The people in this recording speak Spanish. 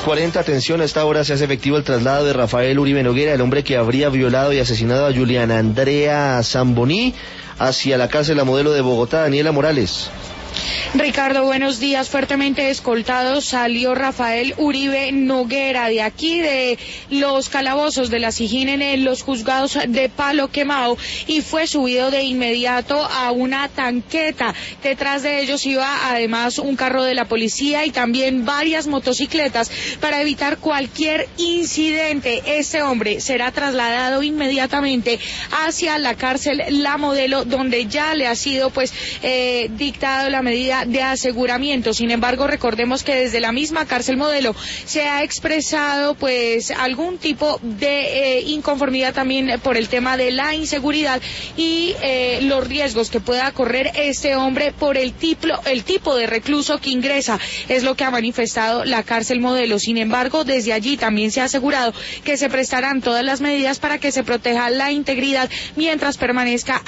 6:40, atención, a esta hora se hace efectivo el traslado de Rafael Uribe Noguera, el hombre que habría violado y asesinado a Juliana Andrea Zamboní, hacia la cárcel La Modelo de Bogotá. Daniela Morales. Ricardo, buenos días. Fuertemente escoltado salió Rafael Uribe Noguera de aquí, de los calabozos de la Sijín, en los juzgados de Palo Quemado, y fue subido de inmediato a una tanqueta. Detrás de ellos iba además un carro de la policía y también varias motocicletas para evitar cualquier incidente. Este hombre será trasladado inmediatamente hacia la cárcel La Modelo, donde ya le ha sido dictado la medida de aseguramiento. Sin embargo, recordemos que desde la misma cárcel Modelo se ha expresado algún tipo de inconformidad también por el tema de la inseguridad y los riesgos que pueda correr este hombre por el tipo de recluso que ingresa, es lo que ha manifestado la cárcel Modelo. Sin embargo, desde allí también se ha asegurado que se prestarán todas las medidas para que se proteja la integridad mientras permanezca